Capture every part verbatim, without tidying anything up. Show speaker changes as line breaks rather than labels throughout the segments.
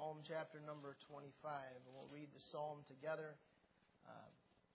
Psalm chapter number twenty-five. And we'll read the psalm together. Uh,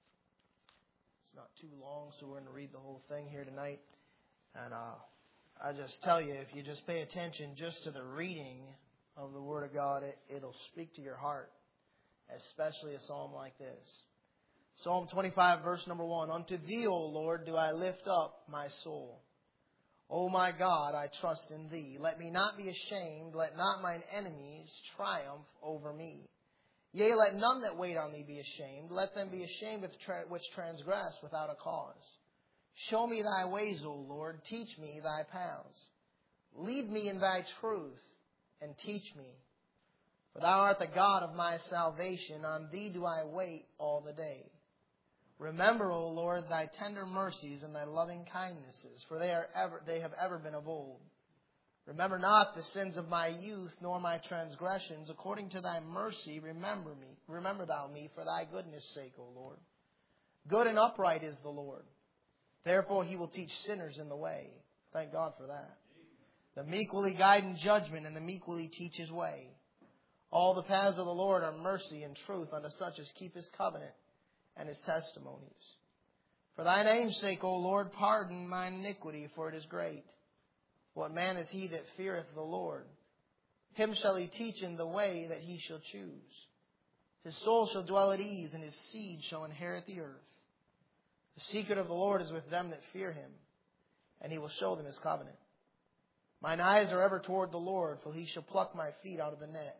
it's not too long, so we're going to read the whole thing here tonight. And uh, I just tell you, if you just pay attention just to the reading of the Word of God, it, it'll speak to your heart, especially a psalm like this. Psalm twenty-five, verse number one. Unto Thee, O Lord, do I lift up my soul. O my God, I trust in Thee. Let me not be ashamed. Let not mine enemies triumph over me. Yea, let none that wait on Thee be ashamed. Let them be ashamed which transgress without a cause. Show me Thy ways, O Lord. Teach me Thy paths. Lead me in Thy truth, and teach me. For Thou art the God of my salvation. On Thee do I wait all the day. Remember, O Lord, Thy tender mercies and Thy loving kindnesses, for they are ever they have ever been of old. Remember not the sins of my youth, nor my transgressions. According to Thy mercy, remember me. Remember Thou me for Thy goodness' sake, O Lord. Good and upright is the Lord. Therefore He will teach sinners in the way. Thank God for that. The meek will He guide in judgment, and the meek will He teach His way. All the paths of the Lord are mercy and truth unto such as keep His covenant and His testimonies. For Thy name's sake, O Lord, pardon mine iniquity, for it is great. What man is he that feareth the Lord? Him shall He teach in the way that he shall choose. His soul shall dwell at ease, and his seed shall inherit the earth. The secret of the Lord is with them that fear Him, and He will show them His covenant. Mine eyes are ever toward the Lord, for He shall pluck my feet out of the net.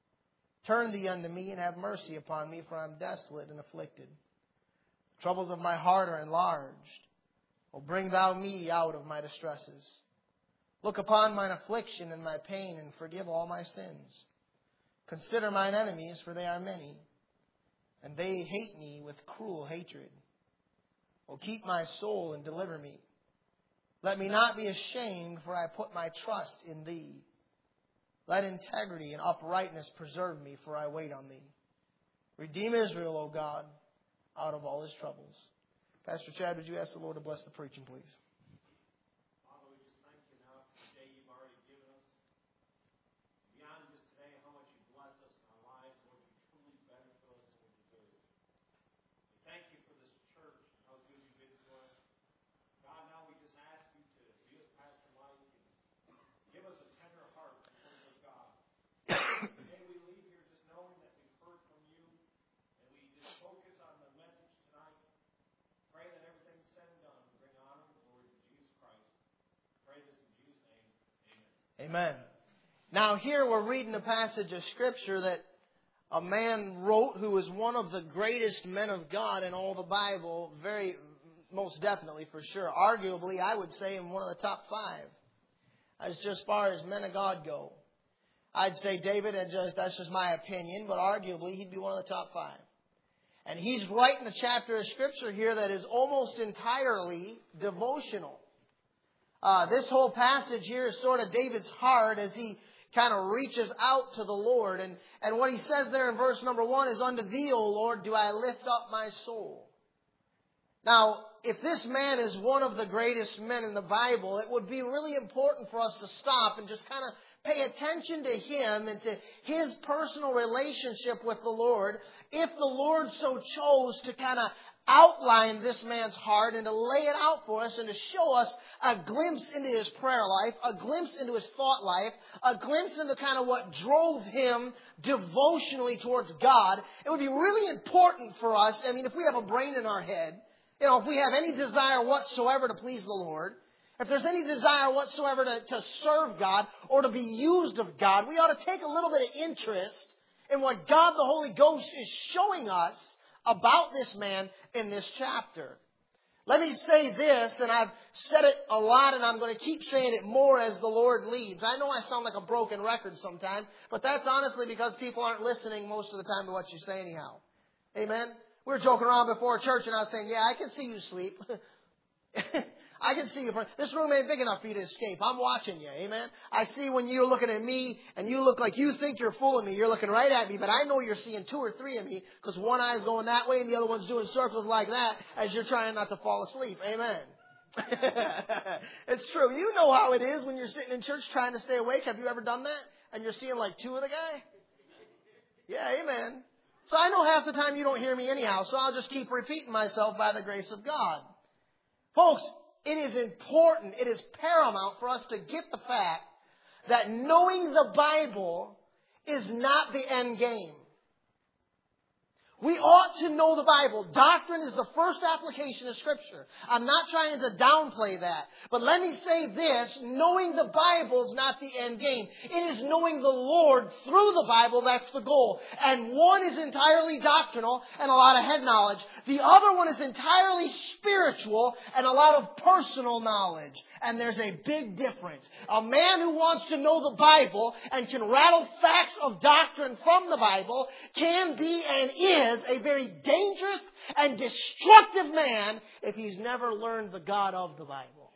Turn Thee unto me, and have mercy upon me, for I am desolate and afflicted. The troubles of my heart are enlarged. O bring Thou me out of my distresses. Look upon mine affliction and my pain, and forgive all my sins. Consider mine enemies, for they are many, and they hate me with cruel hatred. O keep my soul and deliver me. Let me not be ashamed, for I put my trust in Thee. Let integrity and uprightness preserve me, for I wait on Thee. Redeem Israel, O God, out of all his troubles. Pastor Chad, would you ask the Lord to bless the preaching, please?
Father, we just thank You now for the day You've already given us. Beyond just today, how much You've blessed us in our lives, Lord, You've truly better to us than we deserve. We thank You for this church and how good You've been to us. God, now we just ask You to be with Pastor Mike and give us a tender heart in front of God. May we leave here just knowing that we've heard from You, and we just focus on the message tonight. Pray that everything's said and done to bring honor and glory to Jesus Christ. Pray this in Jesus' name. Amen.
Amen. Now here we're reading a passage of Scripture that a man wrote who was one of the greatest men of God in all the Bible, very, most definitely for sure. Arguably, I would say in one of the top five, as just far as men of God go. I'd say David, and just that's just my opinion, but arguably he'd be one of the top five. And he's writing a chapter of Scripture here that is almost entirely devotional. Uh, this whole passage here is sort of David's heart as he kind of reaches out to the Lord. And, and what he says there in verse number one is, Unto Thee, O Lord, do I lift up my soul. Now, if this man is one of the greatest men in the Bible, it would be really important for us to stop and just kind of pay attention to him and to his personal relationship with the Lord. If the Lord so chose to kind of outline this man's heart and to lay it out for us and to show us a glimpse into his prayer life, a glimpse into his thought life, a glimpse into kind of what drove him devotionally towards God, it would be really important for us. I mean, if we have a brain in our head, you know, if we have any desire whatsoever to please the Lord, if there's any desire whatsoever to, to serve God or to be used of God, we ought to take a little bit of interest in what God the Holy Ghost is showing us about this man in this chapter. Let me say this, and I've said it a lot, and I'm going to keep saying it more as the Lord leads. I know I sound like a broken record sometimes, but that's honestly because people aren't listening most of the time to what you say anyhow. Amen? We were joking around before church, and I was saying, yeah, I can see you sleep. I can see you. This room ain't big enough for you to escape. I'm watching you. Amen. I see when you're looking at me and you look like you think you're fooling me. You're looking right at me, but I know you're seeing two or three of me because one eye's going that way and the other one's doing circles like that as you're trying not to fall asleep. Amen. It's true. You know how it is when you're sitting in church trying to stay awake. Have you ever done that? And you're seeing like two of the guy? Yeah, amen. So I know half the time you don't hear me anyhow, so I'll just keep repeating myself by the grace of God. Folks, it is important, it is paramount for us to get the fact that knowing the Bible is not the end game. We ought to know the Bible. Doctrine is the first application of Scripture. I'm not trying to downplay that. But let me say this, knowing the Bible is not the end game. It is knowing the Lord through the Bible that's the goal. And one is entirely doctrinal and a lot of head knowledge. The other one is entirely spiritual and a lot of personal knowledge. And there's a big difference. A man who wants to know the Bible and can rattle facts of doctrine from the Bible can be and is a very dangerous and destructive man if he's never learned the God of the Bible.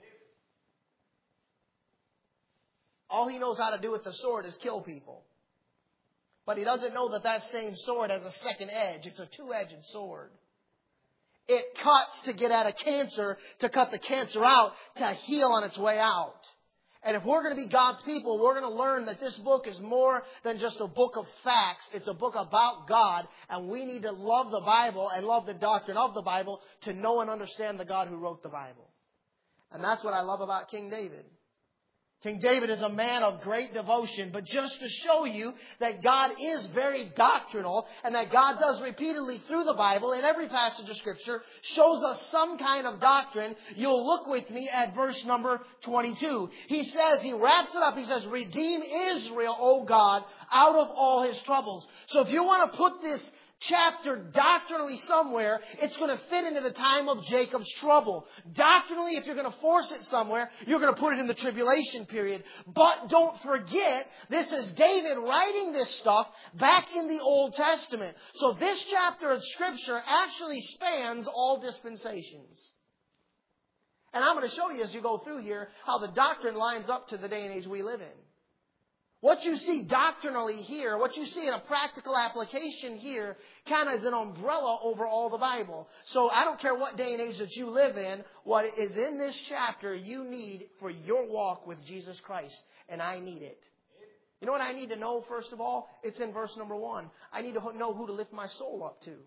All he knows how to do with the sword is kill people. But he doesn't know that that same sword has a second edge. It's a two-edged sword. It cuts to get at a cancer, to cut the cancer out, to heal on its way out. And if we're going to be God's people, we're going to learn that this book is more than just a book of facts. It's a book about God. And we need to love the Bible and love the doctrine of the Bible to know and understand the God who wrote the Bible. And that's what I love about King David. King David is a man of great devotion, but just to show you that God is very doctrinal and that God does repeatedly through the Bible in every passage of Scripture shows us some kind of doctrine. You'll look with me at verse number twenty-two. He says, he wraps it up, he says, redeem Israel, O God, out of all his troubles. So if you want to put this chapter doctrinally somewhere, it's going to fit into the time of Jacob's trouble. Doctrinally, if you're going to force it somewhere, you're going to put it in the tribulation period. But don't forget, this is David writing this stuff back in the Old Testament. So this chapter of Scripture actually spans all dispensations. And I'm going to show you as you go through here how the doctrine lines up to the day and age we live in. What you see doctrinally here, what you see in a practical application here, kind of is an umbrella over all the Bible. So I don't care what day and age that you live in, what is in this chapter you need for your walk with Jesus Christ. And I need it. You know what I need to know, first of all? It's in verse number one. I need to know who to lift my soul up to.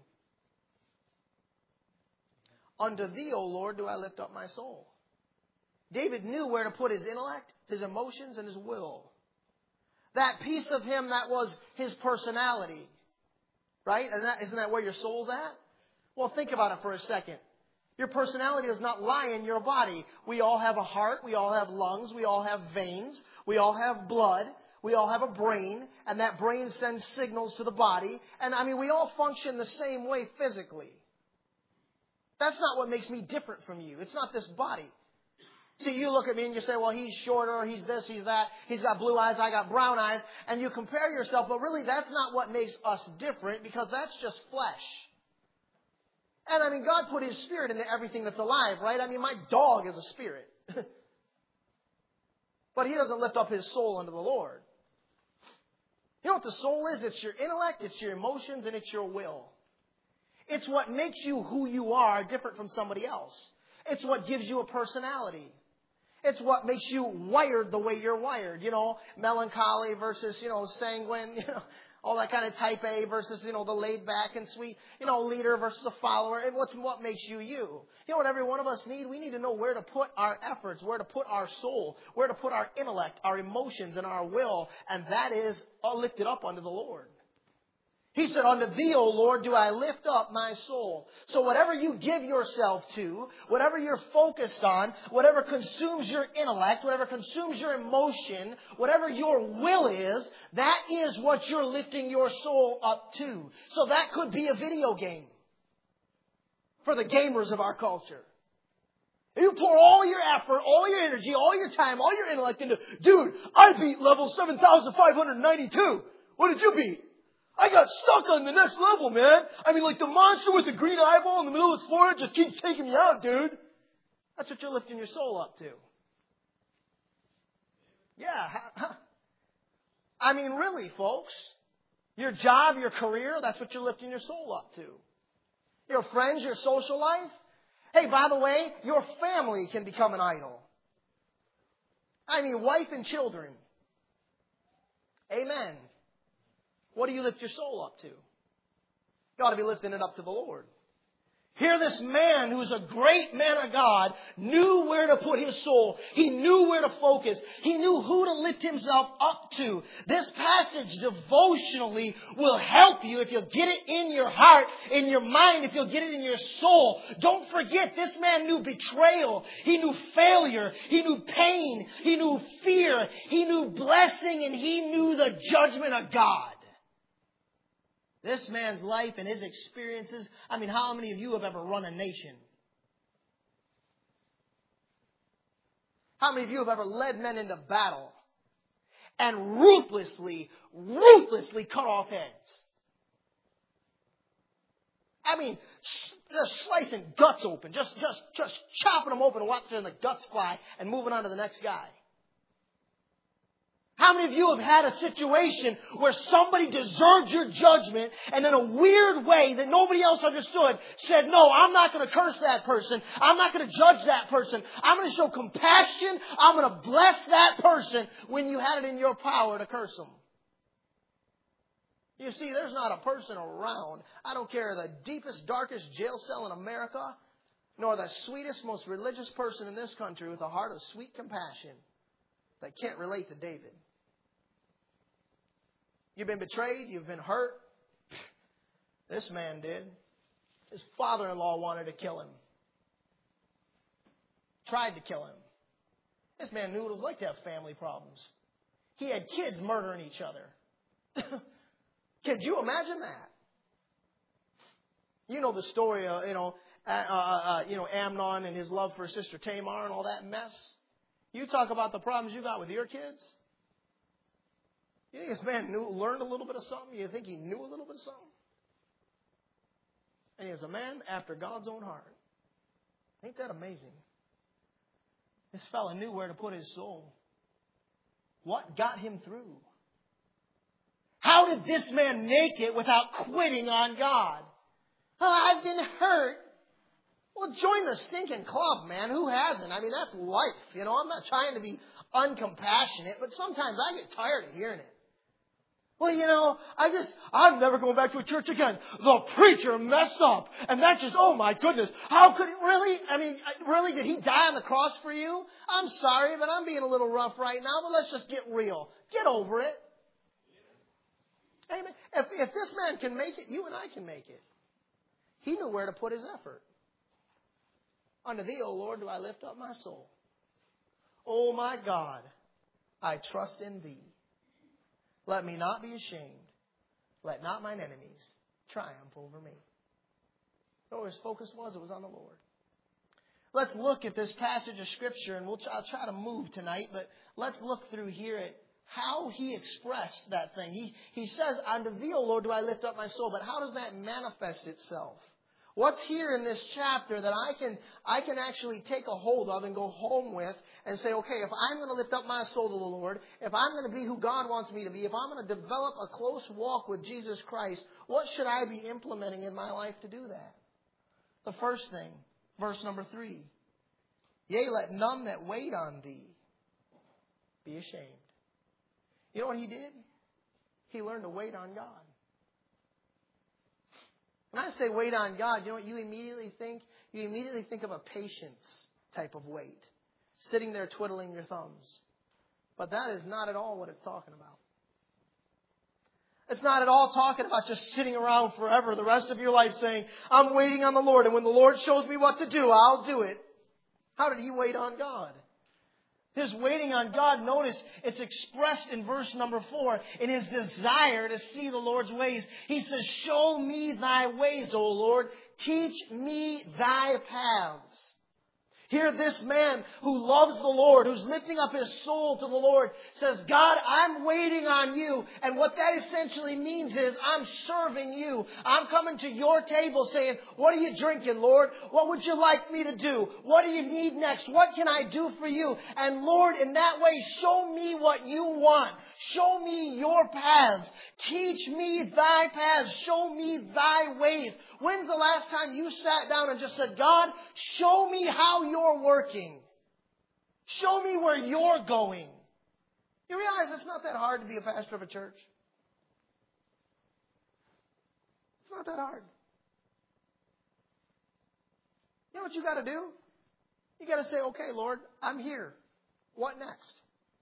Unto thee, O Lord, do I lift up my soul. David knew where to put his intellect, his emotions, and his will. That piece of him that was his personality. Right? And that, isn't that where your soul's at? Well, think about it for a second. Your personality does not lie in your body. We all have a heart. We all have lungs. We all have veins. We all have blood. We all have a brain. And that brain sends signals to the body. And I mean, we all function the same way physically. That's not what makes me different from you. It's not this body. See, you look at me and you say, well, he's shorter, he's this, he's that, he's got blue eyes, I got brown eyes, and you compare yourself, but really that's not what makes us different, because that's just flesh. And I mean, God put His Spirit into everything that's alive, right? I mean, my dog is a spirit. But he doesn't lift up his soul unto the Lord. You know what the soul is? It's your intellect, it's your emotions, and it's your will. It's what makes you who you are different from somebody else. It's what gives you a personality. It's what makes you wired the way you're wired. You know, melancholy versus, you know, sanguine, you know, all that kind of type A versus, you know, the laid back and sweet, you know, leader versus a follower. And what's what makes you you? You know what every one of us need? We need to know where to put our efforts, where to put our soul, where to put our intellect, our emotions, and our will. And that is lifted up unto the Lord. He said, unto thee, O Lord, do I lift up my soul. So whatever you give yourself to, whatever you're focused on, whatever consumes your intellect, whatever consumes your emotion, whatever your will is, that is what you're lifting your soul up to. So that could be a video game for the gamers of our culture. You pour all your effort, all your energy, all your time, all your intellect into, dude, I beat level seven thousand five hundred ninety-two. What did you beat? I got stuck on the next level, man. I mean, like the monster with the green eyeball in the middle of its forehead just keeps taking me out, dude. That's what you're lifting your soul up to. Yeah. I mean, really, folks. Your job, your career, that's what you're lifting your soul up to. Your friends, your social life. Hey, by the way, your family can become an idol. I mean, wife and children. Amen. What do you lift your soul up to? You ought to be lifting it up to the Lord. Here this man who is a great man of God knew where to put his soul. He knew where to focus. He knew who to lift himself up to. This passage devotionally will help you if you'll get it in your heart, in your mind, if you'll get it in your soul. Don't forget, this man knew betrayal. He knew failure. He knew pain. He knew fear. He knew blessing, and he knew the judgment of God. This man's life and his experiences. I mean, how many of you have ever run a nation? How many of you have ever led men into battle and ruthlessly, ruthlessly cut off heads? I mean, just slicing guts open, just, just, just chopping them open and watching the guts fly and moving on to the next guy. How many of you have had a situation where somebody deserved your judgment and in a weird way that nobody else understood said, no, I'm not going to curse that person. I'm not going to judge that person. I'm going to show compassion. I'm going to bless that person when you had it in your power to curse them. You see, there's not a person around. I don't care the deepest, darkest jail cell in America, nor the sweetest, most religious person in this country with a heart of sweet compassion that can't relate to David. You've been betrayed. You've been hurt. This man did. His father-in-law wanted to kill him. Tried to kill him. This man knew what it was like to have family problems. He had kids murdering each other. Could you imagine that? You know the story of, you know, uh, uh, uh, you know, Amnon and his love for his sister Tamar and all that mess. You talk about the problems you got with your kids. You think this man knew, learned a little bit of something? You think he knew a little bit of something? And he was a man after God's own heart. Ain't that amazing? This fella knew where to put his soul. What got him through? How did this man make it without quitting on God? Oh, I've been hurt. Well, join the stinking club, man. Who hasn't? I mean, that's life. You know, I'm not trying to be uncompassionate, but sometimes I get tired of hearing it. Well, you know, I just, I'm never going back to a church again. The preacher messed up. And that's just, oh my goodness. How could he really? I mean, really, did he die on the cross for you? I'm sorry, but I'm being a little rough right now, but let's just get real. Get over it. Amen. If, if this man can make it, you and I can make it. He knew where to put his effort. Unto thee, O Lord, do I lift up my soul. O my God, I trust in thee. Let me not be ashamed. Let not mine enemies triumph over me. You know where his focus was? It was on the Lord. Let's look at this passage of Scripture, and we'll, I'll try to move tonight, but let's look through here at how he expressed that thing. He, he says, unto thee, O Lord, do I lift up my soul. But how does that manifest itself? What's here in this chapter that I can I can actually take a hold of and go home with and say, okay, if I'm going to lift up my soul to the Lord, if I'm going to be who God wants me to be, if I'm going to develop a close walk with Jesus Christ, what should I be implementing in my life to do that? The first thing, verse number three. Yea, let none that wait on thee be ashamed. You know what he did? He learned to wait on God. When I say wait on God, you know what you immediately think? You immediately think of a patience type of wait. Sitting there twiddling your thumbs. But that is not at all what it's talking about. It's not at all talking about just sitting around forever the rest of your life saying, I'm waiting on the Lord, and when the Lord shows me what to do, I'll do it. How did he wait on God? His waiting on God, notice it's expressed in verse number four in his desire to see the Lord's ways. He says, show me thy ways, O Lord. Teach me thy paths. Here this man who loves the Lord, who's lifting up his soul to the Lord, says, God, I'm waiting on you. And what that essentially means is I'm serving you. I'm coming to your table saying, what are you drinking, Lord? What would you like me to do? What do you need next? What can I do for you? And Lord, in that way, show me what you want. Show me your paths. Teach me thy paths. Show me thy ways. When's the last time you sat down and just said, God, show me how you're working. Show me where you're going. You realize it's not that hard to be a pastor of a church? It's not that hard. You know what you got to do? You got to say, okay, Lord, I'm here. What next?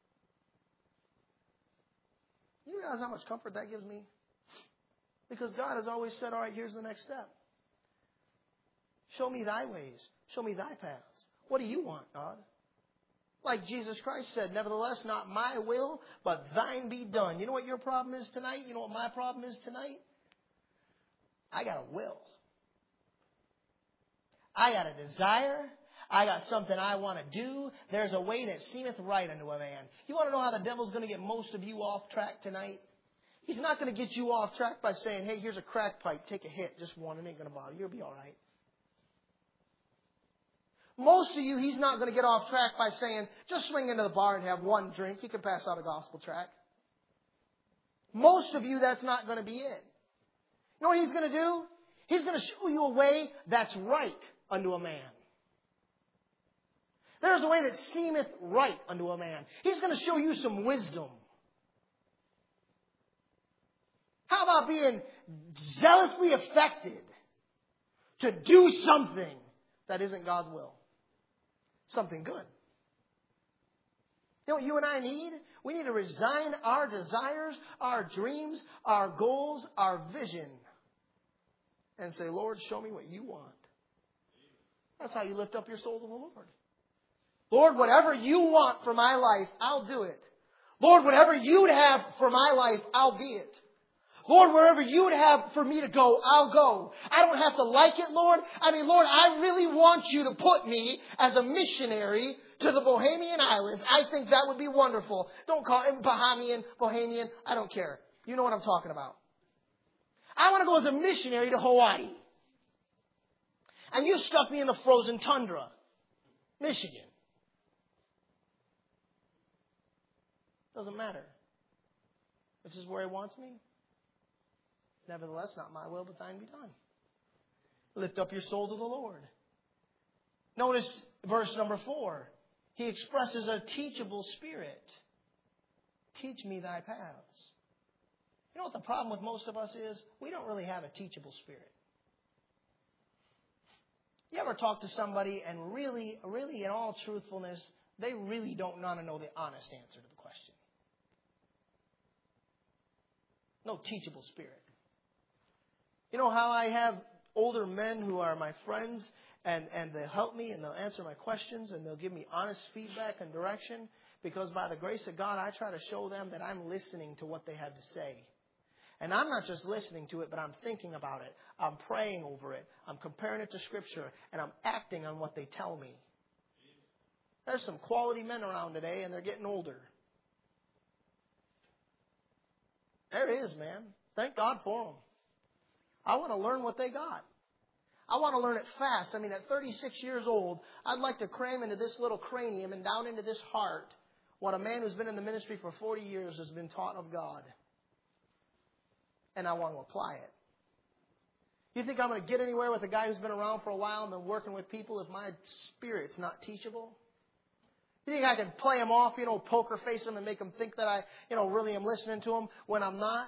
You realize how much comfort that gives me? Because God has always said, all right, here's the next step. Show me thy ways. Show me thy paths. What do you want, God? Like Jesus Christ said, nevertheless, not my will, but thine be done. You know what your problem is tonight? You know what my problem is tonight? I got a will. I got a desire. I got something I want to do. There's a way that seemeth right unto a man. You want to know how the devil's going to get most of you off track tonight? He's not going to get you off track by saying, hey, here's a crack pipe. Take a hit. Just one. It ain't going to bother you. You'll be all right. Most of you, he's not going to get off track by saying, just swing into the bar and have one drink. You can pass out a gospel track. Most of you, that's not going to be it. You know what he's going to do? He's going to show you a way that's right unto a man. There's a way that seemeth right unto a man. He's going to show you some wisdom. How about being zealously affected to do something that isn't God's will? Something good. You know what you and I need? We need to resign our desires, our dreams, our goals, our vision, and say, Lord, show me what you want. That's how you lift up your soul to the Lord. Lord, whatever you want for my life, I'll do it. Lord, whatever you'd have for my life, I'll be it. Lord, wherever you would have for me to go, I'll go. I don't have to like it, Lord. I mean, Lord, I really want you to put me as a missionary to the Bohemian Islands. I think that would be wonderful. Don't call it Bahamian, Bohemian. I don't care. You know what I'm talking about. I want to go as a missionary to Hawaii. And you stuck me in the frozen tundra, Michigan. Doesn't matter. This is where he wants me. Nevertheless, not my will, but thine be done. Lift up your soul to the Lord. Notice verse number four. He expresses a teachable spirit. Teach me thy paths. You know what the problem with most of us is? We don't really have a teachable spirit. You ever talk to somebody and really, really in all truthfulness, they really don't want to know the honest answer to the question? No teachable spirit. You know how I have older men who are my friends and, and they'll help me and they'll answer my questions and they'll give me honest feedback and direction because by the grace of God, I try to show them that I'm listening to what they have to say. And I'm not just listening to it, but I'm thinking about it. I'm praying over it. I'm comparing it to Scripture and I'm acting on what they tell me. There's some quality men around today and they're getting older. There is, man. Thank God for them. I want to learn what they got. I want to learn it fast. I mean, at thirty-six years old, I'd like to cram into this little cranium and down into this heart what a man who's been in the ministry for forty years has been taught of God. And I want to apply it. You think I'm going to get anywhere with a guy who's been around for a while and been working with people if my spirit's not teachable? You think I can play him off, you know, poker face him and make him think that I, you know, really am listening to him when I'm not?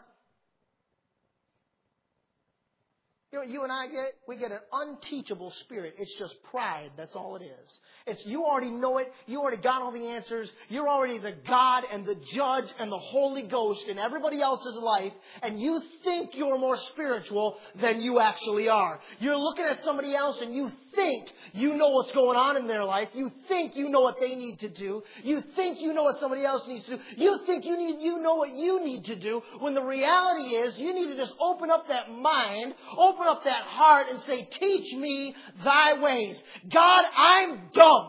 You know what you and I get? We get an unteachable spirit. It's just pride. That's all it is. It's you already know it. You already got all the answers. You're already the God and the judge and the Holy Ghost in everybody else's life. And you think you're more spiritual than you actually are. You're looking at somebody else and you think you know what's going on in their life. You think you know what they need to do. You think you know what somebody else needs to do. You think you need you know what you need to do. When the reality is you need to just open up that mind, open up that heart and say, teach me thy ways. God, I'm dumb.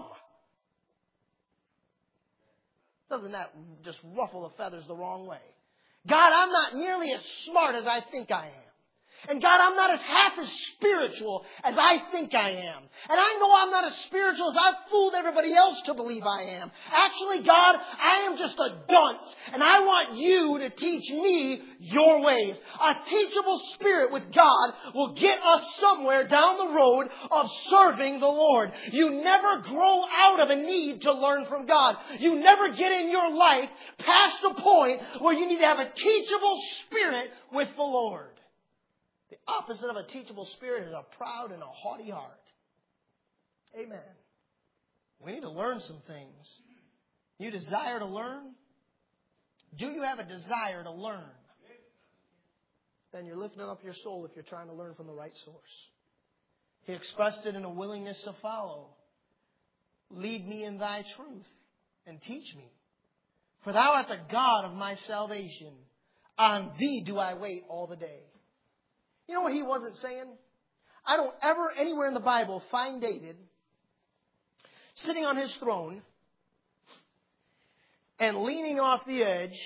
Doesn't that just ruffle the feathers the wrong way? God, I'm not nearly as smart as I think I am. And God, I'm not as half as spiritual as I think I am. And I know I'm not as spiritual as I've fooled everybody else to believe I am. Actually, God, I am just a dunce. And I want you to teach me your ways. A teachable spirit with God will get us somewhere down the road of serving the Lord. You never grow out of a need to learn from God. You never get in your life past the point where you need to have a teachable spirit with the Lord. The opposite of a teachable spirit is a proud and a haughty heart. Amen. We need to learn some things. You desire to learn? Do you have a desire to learn? Then you're lifting up your soul if you're trying to learn from the right source. He expressed it in a willingness to follow. Lead me in thy truth and teach me. For thou art the God of my salvation. On thee do I wait all the day. You know what he wasn't saying? I don't ever anywhere in the Bible find David sitting on his throne and leaning off the edge.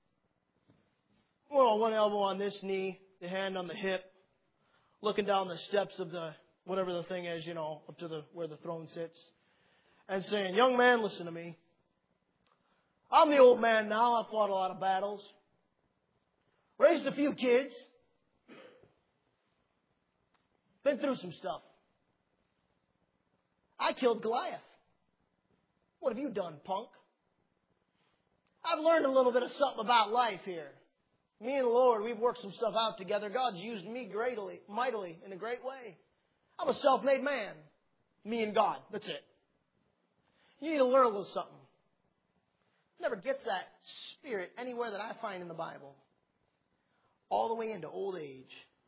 Well, one elbow on this knee, the hand on the hip, looking down the steps of the, whatever the thing is, you know, up to the where the throne sits, and saying, young man, listen to me. I'm the old man now. I've fought a lot of battles. Raised a few kids. Been through some stuff. I killed Goliath. What have you done, punk? I've learned a little bit of something about life here. Me and the Lord, we've worked some stuff out together. God's used me greatly, mightily, in a great way. I'm a self-made man. Me and God. That's it. You need to learn a little something. Never gets that spirit anywhere that I find in the Bible. All the way into old age.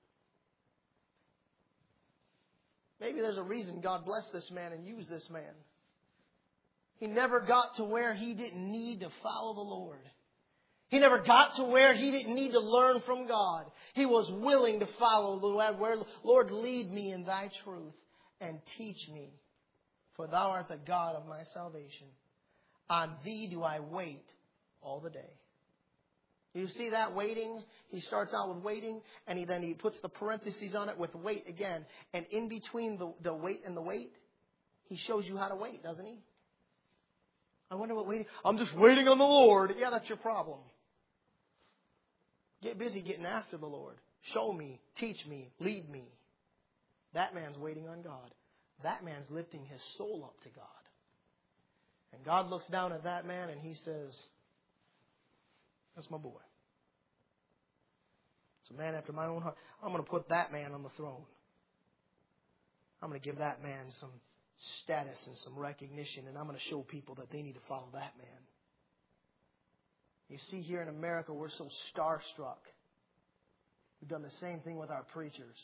Maybe there's a reason God blessed this man and used this man. He never got to where he didn't need to follow the Lord. He never got to where he didn't need to learn from God. He was willing to follow the Lord. Lord, lead me in thy truth and teach me. For thou art the God of my salvation. On thee do I wait all the day. You see that waiting? He starts out with waiting, and he then he puts the parentheses on it with wait again. And in between the, the wait and the wait, he shows you how to wait, doesn't he? I wonder what waiting... I'm just waiting on the Lord. Yeah, that's your problem. Get busy getting after the Lord. Show me, teach me, lead me. That man's waiting on God. That man's lifting his soul up to God. And God looks down at that man and he says, that's my boy. It's a man after my own heart. I'm going to put that man on the throne. I'm going to give that man some status and some recognition, and I'm going to show people that they need to follow that man. You see, here in America, we're so starstruck. We've done the same thing with our preachers.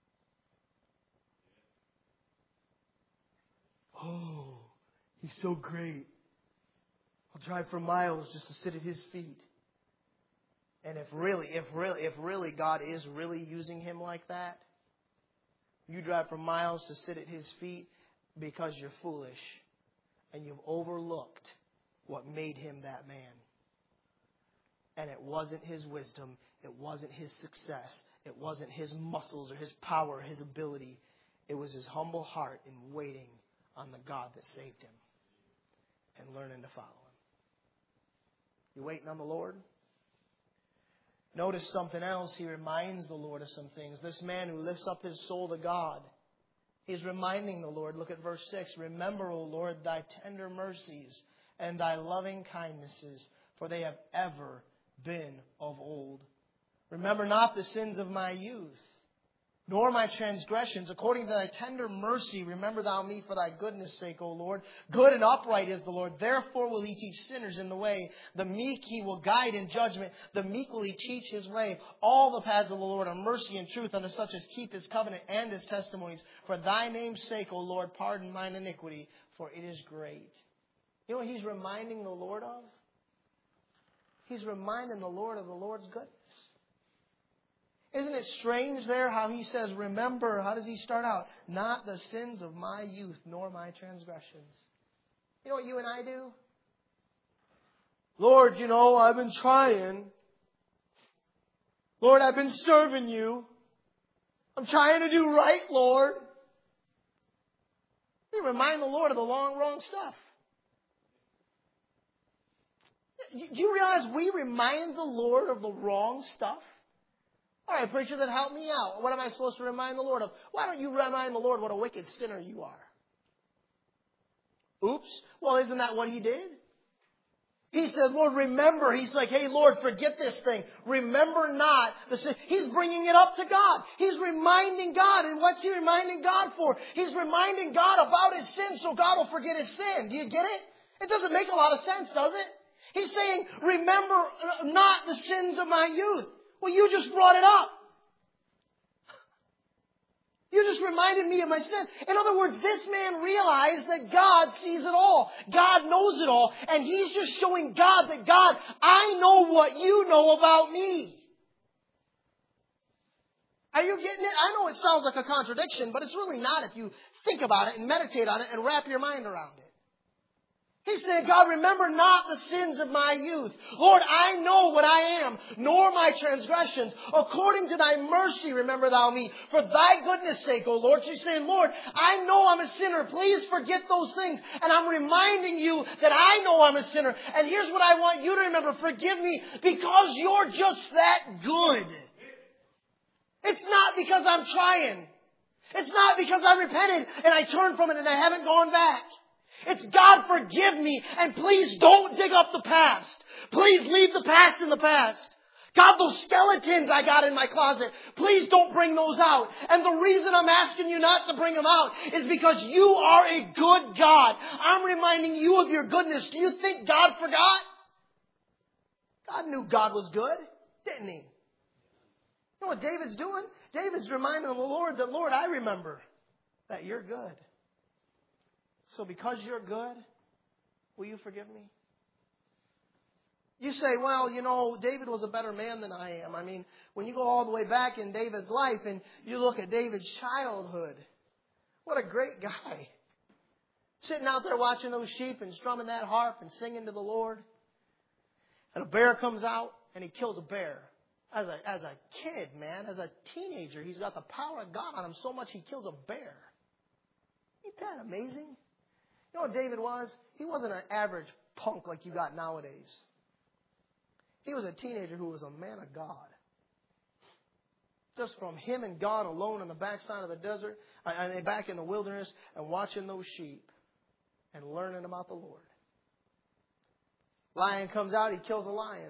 Oh, he's so great. I'll drive for miles just to sit at his feet. And if really, if really, if really God is really using him like that, you drive for miles to sit at his feet because you're foolish and you've overlooked what made him that man. And it wasn't his wisdom. It wasn't his success. It wasn't his muscles or his power or his ability. It was his humble heart in waiting on the God that saved him and learning to follow him. You waiting on the Lord? Notice something else. He reminds the Lord of some things. This man who lifts up his soul to God, he's reminding the Lord. Look at verse six. Remember, O Lord, thy tender mercies and thy loving kindnesses, for they have ever been of old. Remember not the sins of my youth, nor my transgressions. According to thy tender mercy, remember thou me for thy goodness' sake, O Lord. Good and upright is the Lord. Therefore will he teach sinners in the way. The meek he will guide in judgment. The meek will he teach his way. All the paths of the Lord are mercy and truth unto such as keep his covenant and his testimonies. For thy name's sake, O Lord, pardon mine iniquity, for it is great. You know what he's reminding the Lord of? He's reminding the Lord of the Lord's goodness. Isn't it strange there how he says, remember, how does he start out? Not the sins of my youth, nor my transgressions. You know what you and I do? Lord, you know, I've been trying. Lord, I've been serving you. I'm trying to do right, Lord. We remind the Lord of the long, wrong stuff. Do you realize we remind the Lord of the wrong stuff? All right, preacher, then help me out. What am I supposed to remind the Lord of? Why don't you remind the Lord what a wicked sinner you are? Oops. Well, isn't that what he did? He said, Lord, remember. He's like, hey, Lord, forget this thing. Remember not the sin. He's bringing it up to God. He's reminding God. And what's he reminding God for? He's reminding God about his sin so God will forget his sin. Do you get it? It doesn't make a lot of sense, does it? He's saying, remember not the sins of my youth. Well, you just brought it up. You just reminded me of my sin. In other words, this man realized that God sees it all. God knows it all. And he's just showing God that, God, I know what you know about me. Are you getting it? I know it sounds like a contradiction, but it's really not if you think about it and meditate on it and wrap your mind around it. He said, God, remember not the sins of my youth. Lord, I know what I am, nor my transgressions. According to thy mercy, remember thou me. For thy goodness sake, O Lord. She's saying, Lord, I know I'm a sinner. Please forget those things. And I'm reminding you that I know I'm a sinner. And here's what I want you to remember. Forgive me because you're just that good. It's not because I'm trying. It's not because I repented and I turned from it and I haven't gone back. It's God, forgive me, and please don't dig up the past. Please leave the past in the past. God, those skeletons I got in my closet, please don't bring those out. And the reason I'm asking you not to bring them out is because you are a good God. I'm reminding you of your goodness. Do you think God forgot? God knew God was good, didn't he? You know what David's doing? David's reminding the Lord that, Lord, I remember that you're good. So because you're good, will you forgive me? You say, well, you know, David was a better man than I am. I mean, when you go all the way back in David's life and you look at David's childhood, what a great guy. Sitting out there watching those sheep and strumming that harp and singing to the Lord. And a bear comes out and he kills a bear. As a, as a kid, man, as a teenager, he's got the power of God on him so much he kills a bear. Ain't that amazing? You know what David was? He wasn't an average punk like you got nowadays. He was a teenager who was a man of God. Just from him and God alone on the backside of the desert, and back in the wilderness, and watching those sheep and learning about the Lord. Lion comes out, he kills a lion.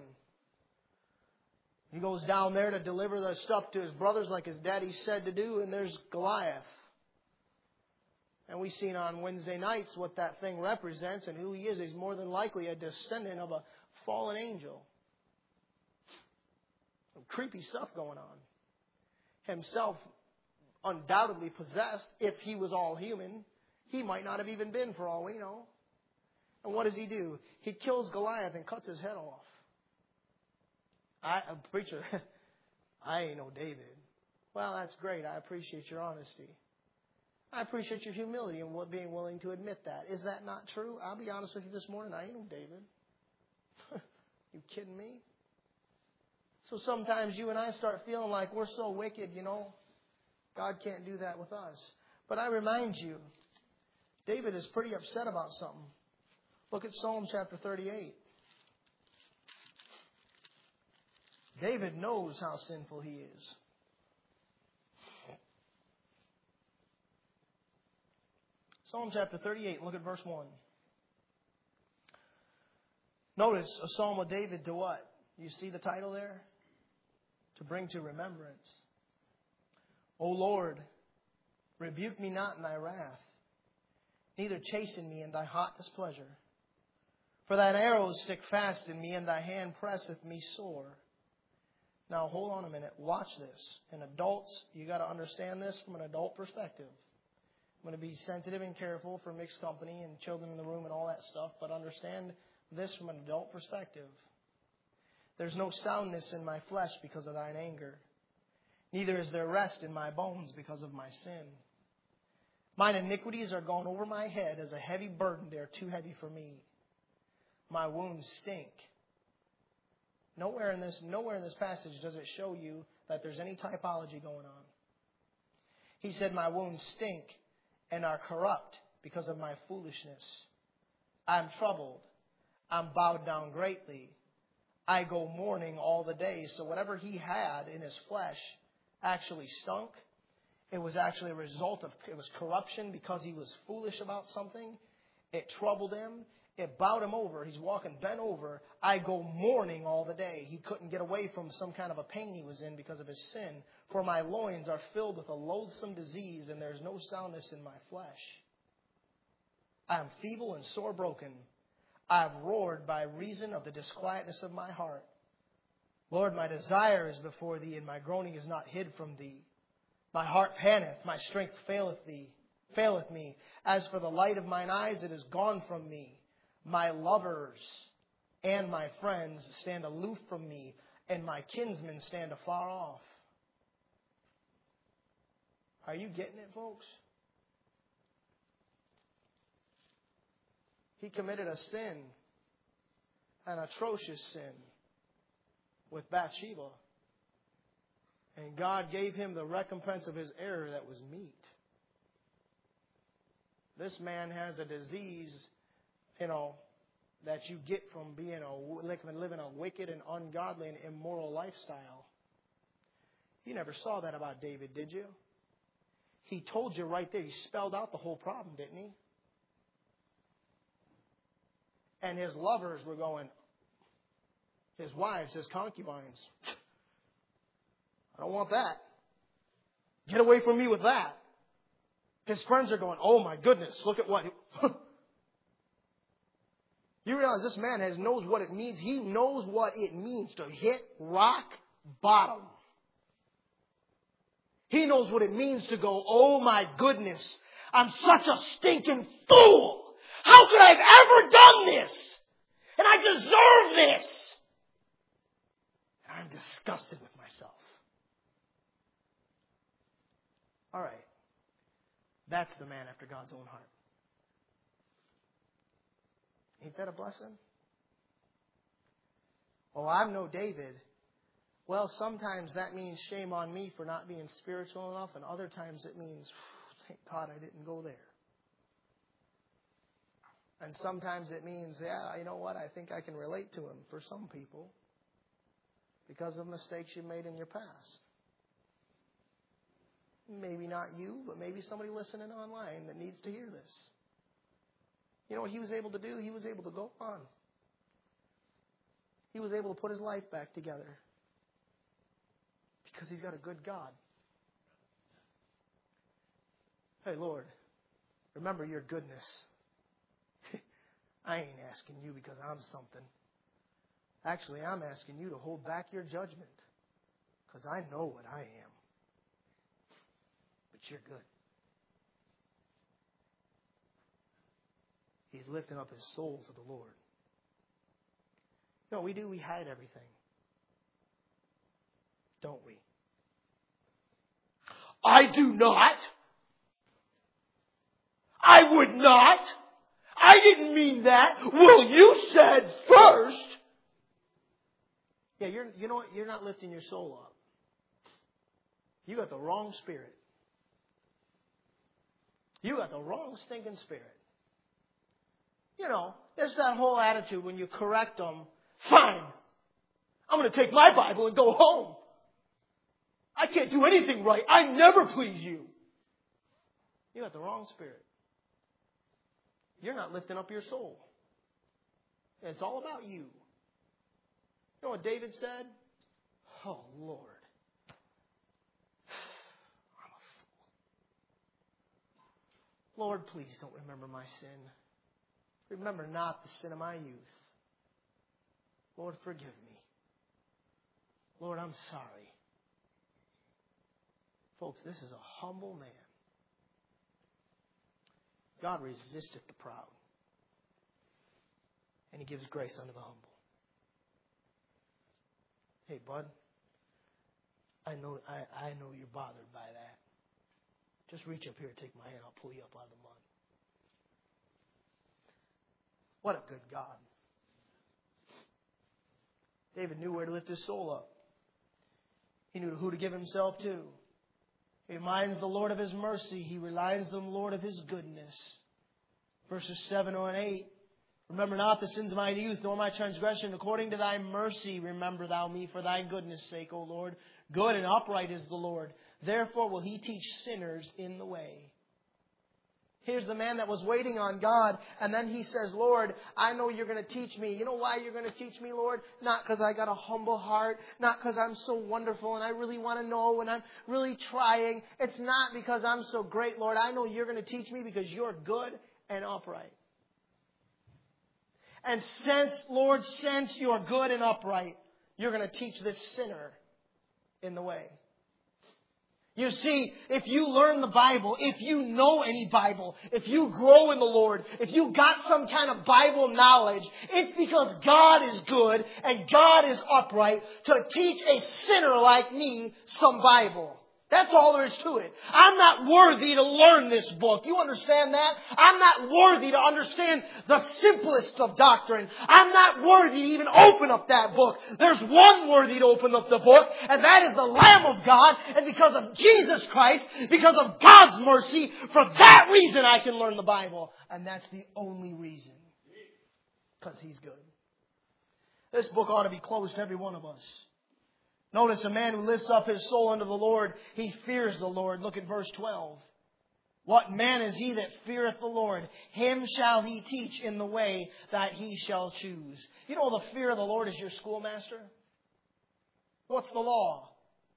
He goes down there to deliver the stuff to his brothers like his daddy said to do, and there's Goliath. And we've seen on Wednesday nights what that thing represents and who he is. He's more than likely a descendant of a fallen angel. Some creepy stuff going on. Himself undoubtedly possessed. If he was all human, he might not have even been for all we know. And what does he do? He kills Goliath and cuts his head off. I, a preacher, I ain't no David. Well, that's great. I appreciate your honesty. I appreciate your humility and being willing to admit that. Is that not true? I'll be honest with you this morning. I ain't no David. You kidding me? So sometimes you and I start feeling like we're so wicked, you know. God can't do that with us. But I remind you, David is pretty upset about something. Look at Psalm chapter thirty-eight. David knows how sinful he is. Psalm chapter thirty-eight, look at verse one. Notice a psalm of David to what? You see the title there? To bring to remembrance. O Lord, rebuke me not in thy wrath, neither chasten me in thy hot displeasure. For thine arrows stick fast in me, and thy hand presseth me sore. Now hold on a minute. Watch this. And adults, you got to understand this from an adult perspective. I'm going to be sensitive and careful for mixed company and children in the room and all that stuff, but understand this from an adult perspective. There's no soundness in my flesh because of thine anger. Neither is there rest in my bones because of my sin. Mine iniquities are gone over my head as a heavy burden. They are too heavy for me. My wounds stink. Nowhere in this, nowhere in this passage does it show you that there's any typology going on. He said, my wounds stink and are corrupt because of my foolishness. I'm troubled. I'm bowed down greatly. I go mourning all the day. So whatever he had in his flesh actually stunk. It was actually a result of, it was corruption because he was foolish about something. It troubled him. It bowed him over. He's walking bent over. I go mourning all the day. He couldn't get away from some kind of a pain he was in because of his sin. For my loins are filled with a loathsome disease, and there's no soundness in my flesh. I am feeble and sore broken. I have roared by reason of the disquietness of my heart. Lord, my desire is before thee, and my groaning is not hid from thee. My heart panteth, my strength faileth thee, faileth me. As for the light of mine eyes, it is gone from me. My lovers and my friends stand aloof from me, and my kinsmen stand afar off. Are you getting it, folks? He committed a sin, an atrocious sin, with Bathsheba. And God gave him the recompense of his error that was meat. This man has a disease, you know, that you get from being a, living a wicked and ungodly and immoral lifestyle. You never saw that about David, did you? He told you right there. He spelled out the whole problem, didn't he? And his lovers were going, his wives, his concubines, I don't want that. Get away from me with that. His friends are going, oh my goodness, look at what... You realize this man has knows what it means. He knows what it means to hit rock bottom. He knows what it means to go, oh my goodness, I'm such a stinking fool. How could I have ever done this? And I deserve this. And I'm disgusted with myself. All right. That's the man after God's own heart. Ain't that a blessing? Oh, I'm no David. Well, sometimes that means shame on me for not being spiritual enough, and other times it means, thank God I didn't go there. And sometimes it means, yeah, you know what, I think I can relate to him for some people because of mistakes you made in your past. Maybe not you, but maybe somebody listening online that needs to hear this. You know what he was able to do? He was able to go on. He was able to put his life back together because he's got a good God. Hey, Lord, remember your goodness. I ain't asking you because I'm something. Actually, I'm asking you to hold back your judgment because I know what I am. But you're good. He's lifting up his soul to the Lord. You know what we do? We hide everything. Don't we? I do not. I would not. I didn't mean that. Well, you said first. Yeah, you're, you know what? You're not lifting your soul up. You got the wrong spirit. You got the wrong stinking spirit. You know, there's that whole attitude when you correct them. Fine. I'm going to take my Bible and go home. I can't do anything right. I never please you. You got the wrong spirit. You're not lifting up your soul. It's all about you. You know what David said? Oh, Lord. I'm a fool. Lord, please don't remember my sin. Remember not the sin of my youth. Lord, forgive me. Lord, I'm sorry. Folks, this is a humble man. God resisteth the proud. And he gives grace unto the humble. Hey, bud. I know I, I know you're bothered by that. Just reach up here and take my hand. I'll pull you up out of the mud. What a good God. David knew where to lift his soul up. He knew who to give himself to. He reminds the Lord of his mercy. He reminds the Lord of his goodness. Verses seven and eight. Remember not the sins of my youth, nor my transgression. According to thy mercy, remember thou me for thy goodness' sake, O Lord. Good and upright is the Lord. Therefore will he teach sinners in the way. Here's the man that was waiting on God. And then he says, Lord, I know you're going to teach me. You know why you're going to teach me, Lord? Not because I got a humble heart. Not because I'm so wonderful and I really want to know and I'm really trying. It's not because I'm so great, Lord. I know you're going to teach me because you're good and upright. And since, Lord, since you're good and upright, you're going to teach this sinner in the way. You see, if you learn the Bible, if you know any Bible, if you grow in the Lord, if you got some kind of Bible knowledge, it's because God is good and God is upright to teach a sinner like me some Bible. That's all there is to it. I'm not worthy to learn this book. You understand that? I'm not worthy to understand the simplest of doctrine. I'm not worthy to even open up that book. There's one worthy to open up the book, and that is the Lamb of God. And because of Jesus Christ, because of God's mercy, for that reason I can learn the Bible. And that's the only reason. Because He's good. This book ought to be closed to every one of us. Notice a man who lifts up his soul unto the Lord, he fears the Lord. Look at verse twelve. What man is he that feareth the Lord? Him shall he teach in the way that he shall choose. You know the fear of the Lord is your schoolmaster? What's the law?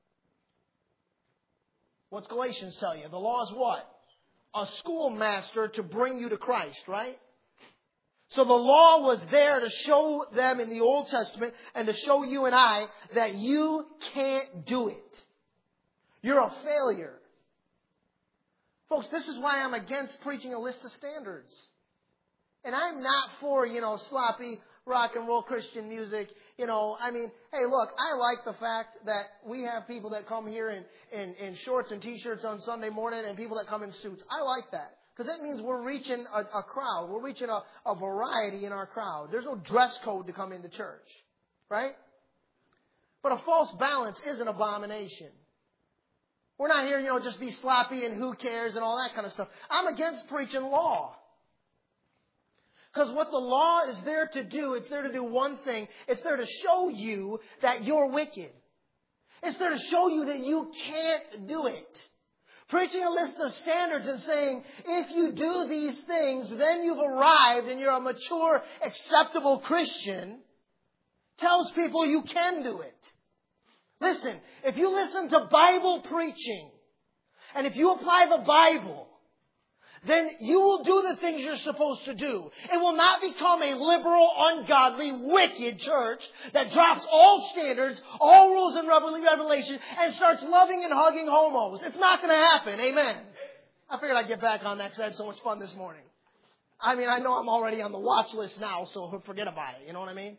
What's Galatians tell you? The law is what? A schoolmaster to bring you to Christ, right? So the law was there to show them in the Old Testament and to show you and I that you can't do it. You're a failure. Folks, this is why I'm against preaching a list of standards. And I'm not for, you know, sloppy rock and roll Christian music. You know, I mean, hey, look, I like the fact that we have people that come here in, in, in shorts and T-shirts on Sunday morning and people that come in suits. I like that. Because that means we're reaching a, a crowd. We're reaching a, a variety in our crowd. There's no dress code to come into church. Right? But a false balance is an abomination. We're not here, you know, just be sloppy and who cares and all that kind of stuff. I'm against preaching law. Because what the law is there to do, it's there to do one thing. It's there to show you that you're wicked. It's there to show you that you can't do it. Preaching a list of standards and saying, if you do these things, then you've arrived and you're a mature, acceptable Christian, tells people you can do it. Listen, if you listen to Bible preaching, and if you apply the Bible, then you will do the things you're supposed to do. It will not become a liberal, ungodly, wicked church that drops all standards, all rules and revelation, and starts loving and hugging homos. It's not going to happen. Amen. I figured I'd get back on that because I had so much fun this morning. I mean, I know I'm already on the watch list now, so forget about it. You know what I mean?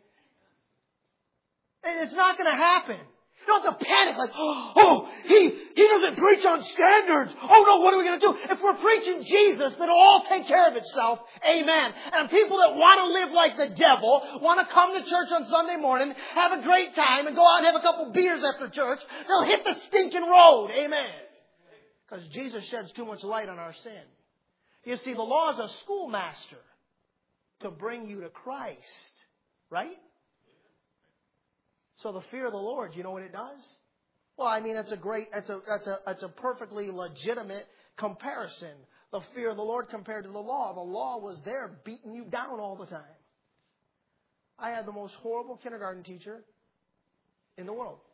It's not going to happen. You don't have to panic like, oh, he, he doesn't preach on standards. Oh, no, what are we going to do? If we're preaching Jesus, then it'll all take care of itself. Amen. And people that want to live like the devil, want to come to church on Sunday morning, have a great time, and go out and have a couple beers after church, they'll hit the stinking road. Amen. Because Jesus sheds too much light on our sin. You see, the law is a schoolmaster to bring you to Christ. Right? So the fear of the Lord, you know what it does? Well, I mean, it's a great, it's a, it's a, it's a perfectly legitimate comparison. The fear of the Lord compared to the law. The law was there beating you down all the time. I had the most horrible kindergarten teacher in the world.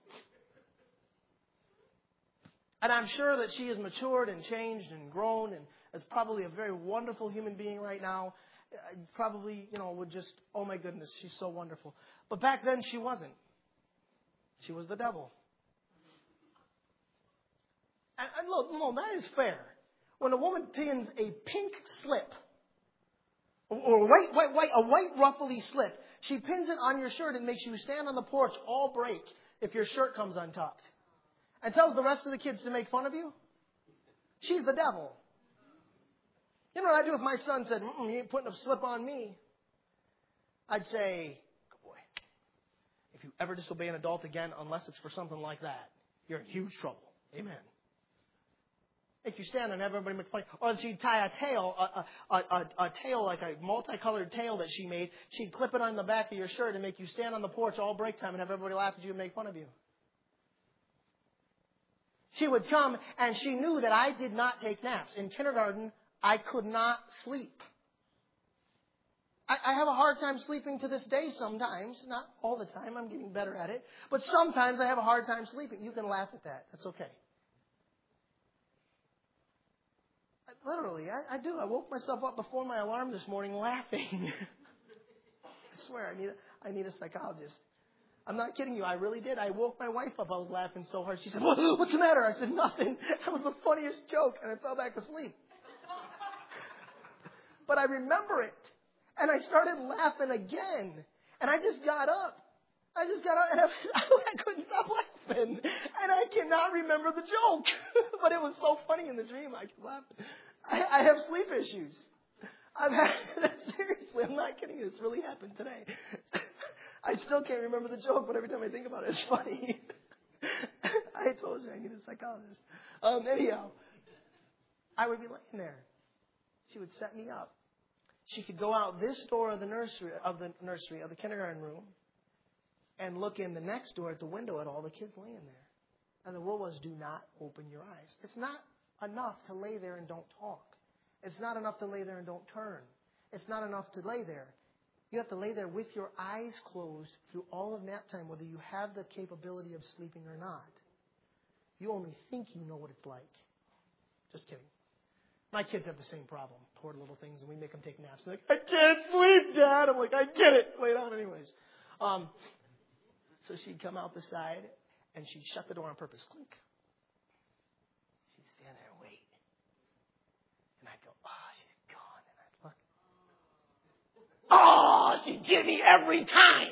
And I'm sure that she has matured and changed and grown and is probably a very wonderful human being right now. Probably, you know, would just, oh my goodness, she's so wonderful. But back then she wasn't. She was the devil. And, and look, no, that is fair. When a woman pins a pink slip, or a white, white, white, a white ruffly slip, she pins it on your shirt and makes you stand on the porch all break if your shirt comes untucked. And tells the rest of the kids to make fun of you. She's the devil. You know what I'd do if my son said, mm-mm, you ain't putting a slip on me? I'd say, if you ever disobey an adult again, unless it's for something like that, you're in huge trouble. Amen. If you stand and have everybody make fun, or she'd tie a tail, a, a, a, a tail like a multicolored tail that she made, she'd clip it on the back of your shirt and make you stand on the porch all break time and have everybody laugh at you and make fun of you. She would come and she knew that I did not take naps. In kindergarten, I could not sleep. I, I have a hard time sleeping to this day sometimes. Not all the time. I'm getting better at it. But sometimes I have a hard time sleeping. You can laugh at that. That's okay. I, literally, I, I do. I woke myself up before my alarm this morning laughing. I swear, I need, a, I need a psychologist. I'm not kidding you. I really did. I woke my wife up. I was laughing so hard. She said, what, what's the matter? I said, nothing. That was the funniest joke. And I fell back asleep. But I remember it. And I started laughing again. And I just got up. I just got up and I, was, I couldn't stop laughing. And I cannot remember the joke. But it was so funny in the dream. I could laugh. I, I have sleep issues. I've had, seriously, I'm not kidding you. This really happened today. I still can't remember the joke, but every time I think about it, it's funny. I told you I need a psychologist. Um, anyhow, I would be laying there. She would set me up. She could go out this door of the nursery, of the nursery, of the kindergarten room, and look in the next door at the window at all the kids laying there. And the rule was, do not open your eyes. It's not enough to lay there and don't talk. It's not enough to lay there and don't turn. It's not enough to lay there. You have to lay there with your eyes closed through all of nap time, whether you have the capability of sleeping or not. You only think you know what it's like. Just kidding. My kids have the same problem. Poor little things, and we make them take naps. They're like, I can't sleep, Dad. I'm like, I get it. Lay down anyways. Um, so she'd come out the side, and she'd shut the door on purpose. Clink. She'd stand there and wait. And I'd go, oh, she's gone. And I'd look. Oh, she'd get me every time.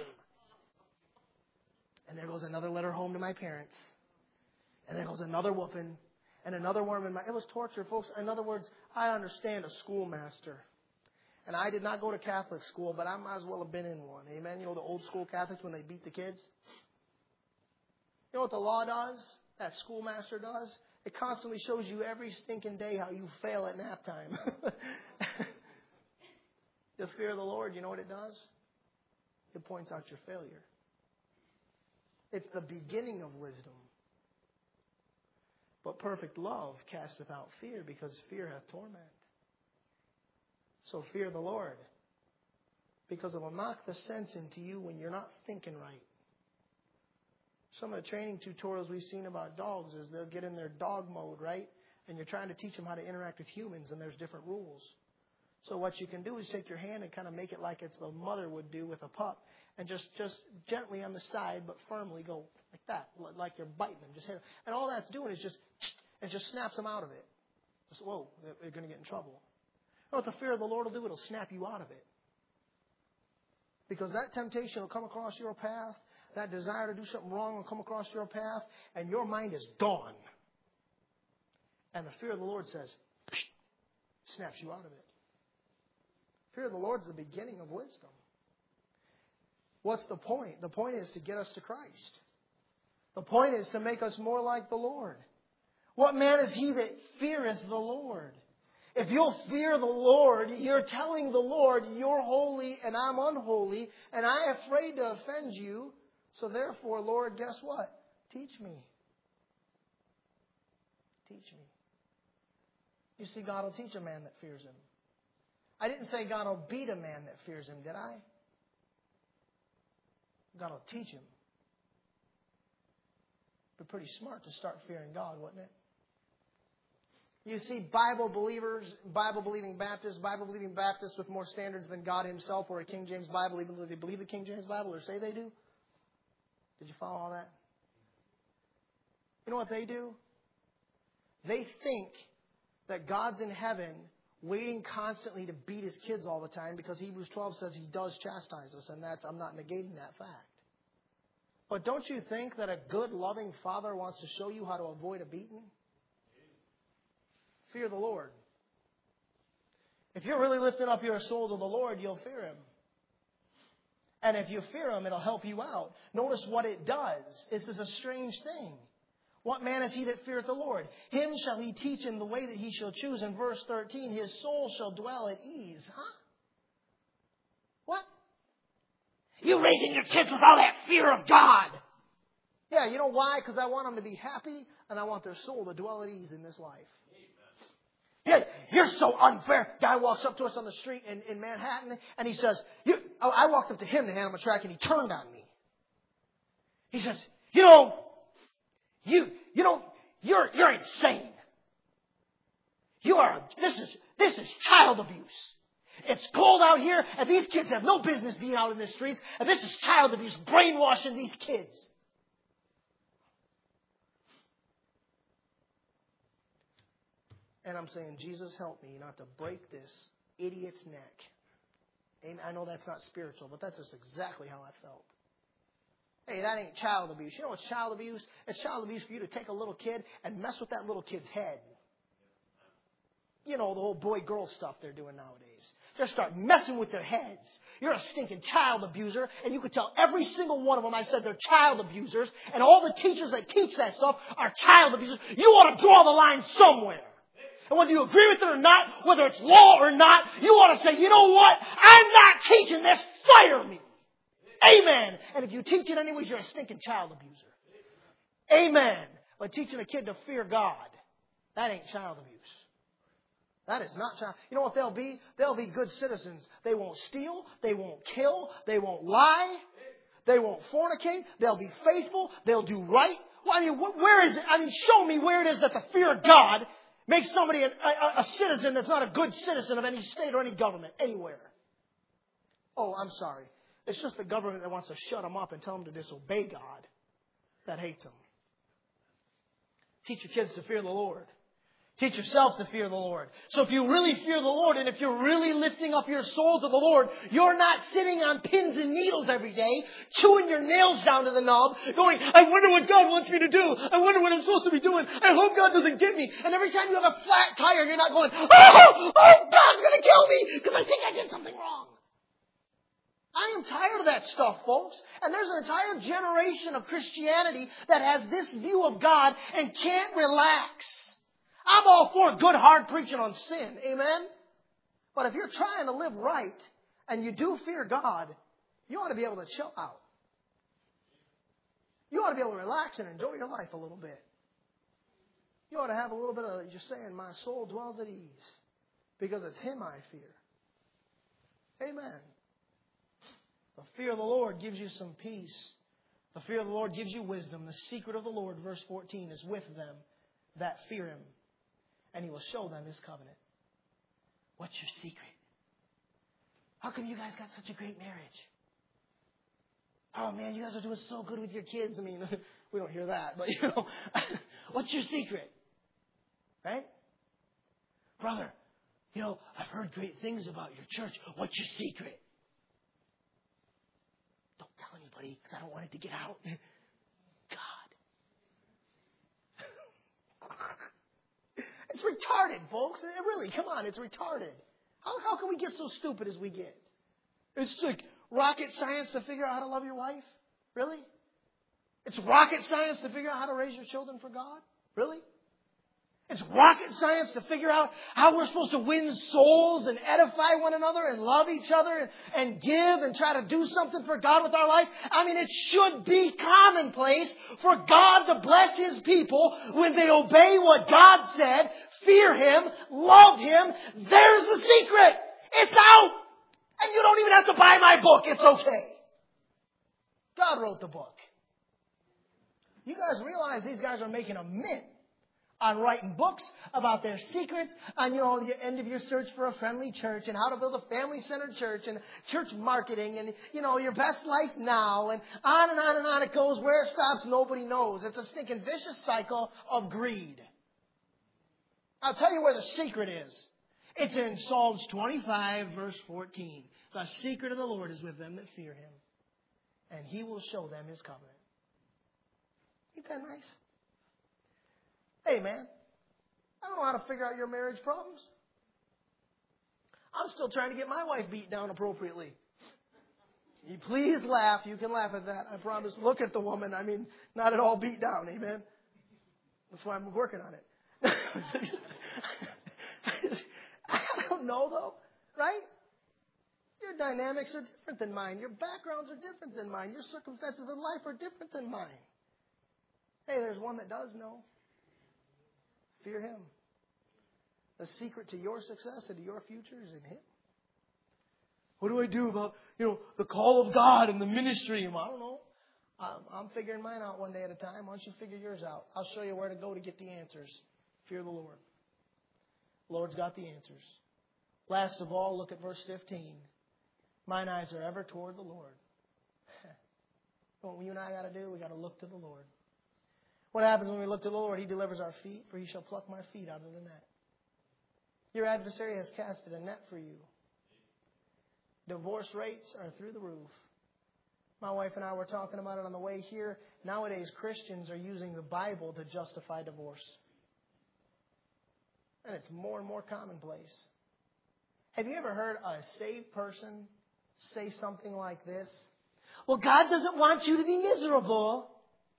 And there goes another letter home to my parents. And there goes another whooping. And another worm in my... It was torture, folks. In other words, I understand a schoolmaster. And I did not go to Catholic school, but I might as well have been in one. Amen? You know the old school Catholics when they beat the kids? You know what the law does? That schoolmaster does? It constantly shows you every stinking day how you fail at nap time. The fear of the Lord, you know what it does? It points out your failure. It's the beginning of wisdom. But perfect love casteth out fear, because fear hath torment. So fear the Lord, because it will knock the sense into you when you're not thinking right. Some of the training tutorials we've seen about dogs is they'll get in their dog mode, right? And you're trying to teach them how to interact with humans, and there's different rules. So what you can do is take your hand and kind of make it like it's the mother would do with a pup, and just, just gently on the side, but firmly go like that, like you're biting them. Just hit them. And all that's doing is just, it just snaps them out of it. Just, whoa, they're going to get in trouble. You know what the fear of the Lord will do? It'll snap you out of it. Because that temptation will come across your path. That desire to do something wrong will come across your path. And your mind is gone. And the fear of the Lord says, snaps you out of it. Fear of the Lord is the beginning of wisdom. What's the point? The point is to get us to Christ. The point is to make us more like the Lord. What man is he that feareth the Lord? If you'll fear the Lord, you're telling the Lord, you're holy and I'm unholy, and I'm afraid to offend you. So therefore, Lord, guess what? Teach me. Teach me. You see, God will teach a man that fears Him. I didn't say God will beat a man that fears Him, did I? God will teach him. It'd be pretty smart to start fearing God, wouldn't it? You see Bible believers, Bible-believing Baptists, Bible-believing Baptists with more standards than God Himself, or a King James Bible, even though they believe the King James Bible or say they do. Did you follow all that? You know what they do? They think that God's in heaven waiting constantly to beat His kids all the time, because Hebrews twelve says He does chastise us, and that's I'm not negating that fact. But don't you think that a good, loving Father wants to show you how to avoid a beating? Fear the Lord. If you're really lifting up your soul to the Lord, you'll fear Him. And if you fear Him, it'll help you out. Notice what it does. This is a strange thing. What man is he that feareth the Lord? Him shall He teach in the way that he shall choose. In verse thirteen, his soul shall dwell at ease. Huh? What? You're raising your kids with all that fear of God. Yeah, you know why? Because I want them to be happy, and I want their soul to dwell at ease in this life. Yeah, you're so unfair. Guy walks up to us on the street in, in Manhattan, and he says, you, oh, I walked up to him to hand him a track, and he turned on me. He says, you know, you, you know, you're, you're insane. You are, this is, this is child abuse. It's cold out here, and these kids have no business being out in the streets, and this is child abuse, brainwashing these kids. And I'm saying, Jesus, help me not to break this idiot's neck. Amen. I know that's not spiritual, but that's just exactly how I felt. Hey, that ain't child abuse. You know what's child abuse? It's child abuse for you to take a little kid and mess with that little kid's head. You know, the whole boy-girl stuff they're doing nowadays. Just start messing with their heads. You're a stinking child abuser, and you could tell every single one of them I said they're child abusers, and all the teachers that teach that stuff are child abusers. You ought to draw the line somewhere. And whether you agree with it or not, whether it's law or not, you ought to say, you know what? I'm not teaching this. Fire me. Amen. And if you teach it anyways, you're a stinking child abuser. Amen. But teaching a kid to fear God, that ain't child abuse. That is not child. You know what they'll be? They'll be good citizens. They won't steal. They won't kill. They won't lie. They won't fornicate. They'll be faithful. They'll do right. Well, I mean, where is it? I mean, show me where it is that the fear of God makes somebody a, a, a citizen that's not a good citizen of any state or any government, anywhere. Oh, I'm sorry. It's just the government that wants to shut them up and tell them to disobey God that hates them. Teach your kids to fear the Lord. Teach yourself to fear the Lord. So if you really fear the Lord and if you're really lifting up your soul to the Lord, you're not sitting on pins and needles every day, chewing your nails down to the knob, going, I wonder what God wants me to do. I wonder what I'm supposed to be doing. I hope God doesn't get me. And every time you have a flat tire, you're not going, oh, oh God's going to kill me because I think I did something wrong. I am tired of that stuff, folks. And there's an entire generation of Christianity that has this view of God and can't relax. I'm all for good, hard preaching on sin. Amen? But if you're trying to live right and you do fear God, you ought to be able to chill out. You ought to be able to relax and enjoy your life a little bit. You ought to have a little bit of just saying, my soul dwells at ease because it's Him I fear. Amen. The fear of the Lord gives you some peace. The fear of the Lord gives you wisdom. The secret of the Lord, verse fourteen, is with them that fear Him. And He will show them His covenant. What's your secret? How come you guys got such a great marriage? Oh man, you guys are doing so good with your kids. I mean, we don't hear that, but you know, what's your secret? Right? Brother, you know, I've heard great things about your church. What's your secret? Don't tell anybody because I don't want it to get out. God. It's retarded, folks. It really, come on, it's retarded. How, how can we get so stupid as we get? It's like rocket science to figure out how to love your wife? Really? It's rocket science to figure out how to raise your children for God? Really? It's rocket science to figure out how we're supposed to win souls and edify one another and love each other and, and give and try to do something for God with our life. I mean, it should be commonplace for God to bless His people when they obey what God said, fear Him, love Him. There's the secret. It's out. And you don't even have to buy my book. It's okay. God wrote the book. You guys realize these guys are making a mint on writing books about their secrets, on, you know, the end of your search for a friendly church and how to build a family-centered church and church marketing and, you know, your best life now and on and on and on it goes. Where it stops, nobody knows. It's a stinking vicious cycle of greed. I'll tell you where the secret is. It's in Psalms twenty-five, verse fourteen. The secret of the Lord is with them that fear Him, and He will show them His covenant. Ain't that nice? Hey, man, I don't know how to figure out your marriage problems. I'm still trying to get my wife beat down appropriately. You please laugh. You can laugh at that. I promise. Look at the woman. I mean, not at all beat down. Amen. That's why I'm working on it. I don't know, though. Right? Your dynamics are different than mine. Your backgrounds are different than mine. Your circumstances in life are different than mine. Hey, there's one that does know. Fear Him. The secret to your success and to your future is in Him. What do I do about, you know, the call of God and the ministry? I don't know. I'm, I'm figuring mine out one day at a time. Why don't you figure yours out? I'll show you where to go to get the answers. Fear the Lord. The Lord's got the answers. Last of all, look at verse fifteen. Mine eyes are ever toward the Lord. What you and I got to do, we got to look to the Lord. What happens when we look to the Lord? He delivers our feet, for He shall pluck my feet out of the net. Your adversary has casted a net for you. Divorce rates are through the roof. My wife and I were talking about it on the way here. Nowadays, Christians are using the Bible to justify divorce. And it's more and more commonplace. Have you ever heard a saved person say something like this? Well, God doesn't want you to be miserable.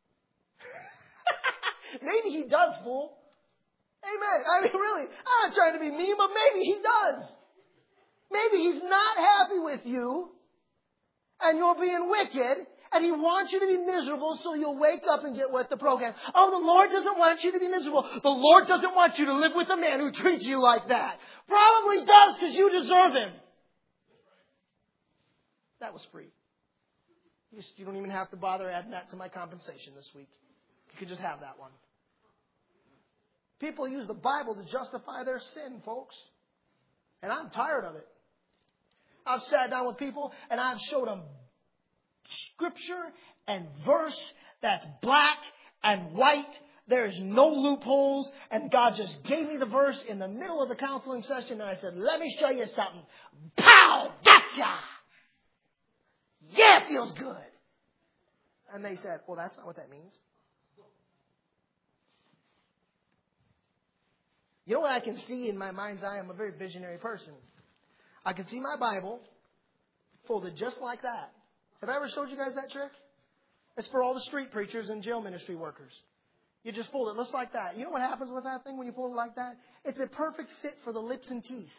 Maybe He does, fool. Amen. I mean, really, I'm not trying to be mean, but maybe He does. Maybe He's not happy with you, and you're being wicked, and He wants you to be miserable so you'll wake up and get with the program. Oh, the Lord doesn't want you to be miserable. The Lord doesn't want you to live with a man who treats you like that. Probably does because you deserve him. That was free. You, just, you don't even have to bother adding that to my compensation this week. You could just have that one. People use the Bible to justify their sin, folks. And I'm tired of it. I've sat down with people and I've showed them scripture and verse that's black and white. There's no loopholes. And God just gave me the verse in the middle of the counseling session. And I said, let me show you something. Pow! Gotcha! Yeah, it feels good. And they said, well, that's not what that means. You know what I can see in my mind's eye? I'm a very visionary person. I can see my Bible folded just like that. Have I ever showed you guys that trick? It's for all the street preachers and jail ministry workers. You just fold it just like that. You know what happens with that thing when you fold it like that? It's a perfect fit for the lips and teeth.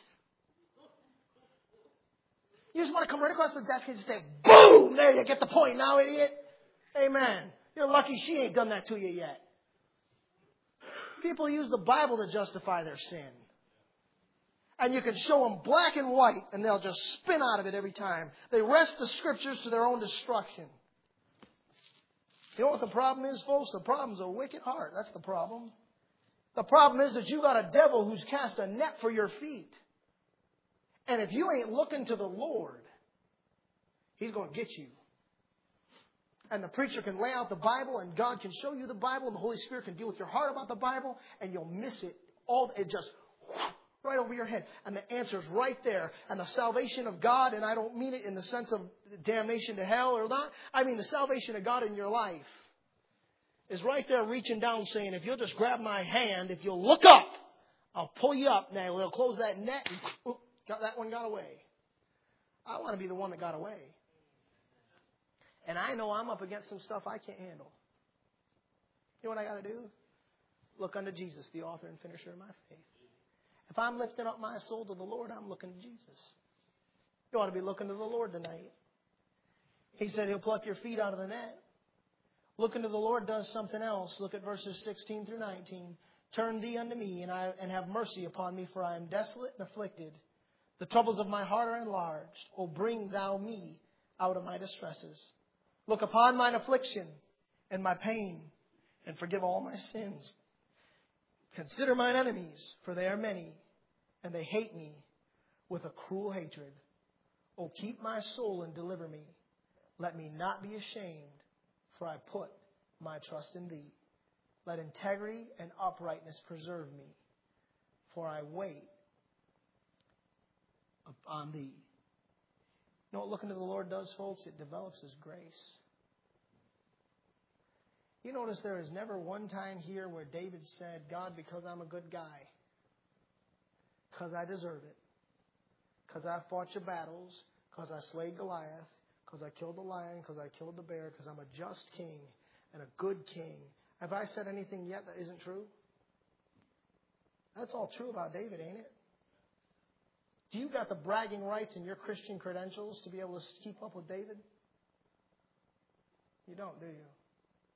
You just want to come right across the desk and just say, boom! There you get the point now, idiot. Amen. You're lucky she ain't done that to you yet. People use the Bible to justify their sin. And you can show them black and white, and they'll just spin out of it every time. They wrest the Scriptures to their own destruction. You know what the problem is, folks? The problem's a wicked heart. That's the problem. The problem is that you got a devil who's cast a net for your feet. And if you ain't looking to the Lord, He's going to get you. And the preacher can lay out the Bible, and God can show you the Bible, and the Holy Spirit can deal with your heart about the Bible, and you'll miss it all. It just right over your head. And the answer's right there. And the salvation of God, and I don't mean it in the sense of damnation to hell or not. I mean the salvation of God in your life is right there reaching down saying, if you'll just grab my hand, if you'll look up, I'll pull you up. Now they'll close that net and whoop, got that one got away. I want to be the one that got away. And I know I'm up against some stuff I can't handle. You know what I got to do? Look unto Jesus, the author and finisher of my faith. If I'm lifting up my soul to the Lord, I'm looking to Jesus. You ought to be looking to the Lord tonight. He said He'll pluck your feet out of the net. Looking to the Lord does something else. Look at verses sixteen through nineteen. Turn thee unto me, and I and have mercy upon me, for I am desolate and afflicted. The troubles of my heart are enlarged. O bring thou me out of my distresses. Look upon mine affliction and my pain, and forgive all my sins. Consider mine enemies, for they are many, and they hate me with a cruel hatred. O keep my soul and deliver me. Let me not be ashamed, for I put my trust in Thee. Let integrity and uprightness preserve me, for I wait upon Thee. You know what looking to the Lord does, folks? It develops His grace. You notice there is never one time here where David said, God, because I'm a good guy, because I deserve it, because I fought your battles, because I slayed Goliath, because I killed the lion, because I killed the bear, because I'm a just king and a good king. Have I said anything yet that isn't true? That's all true about David, ain't it? Do you got the bragging rights in your Christian credentials to be able to keep up with David? You don't, do you?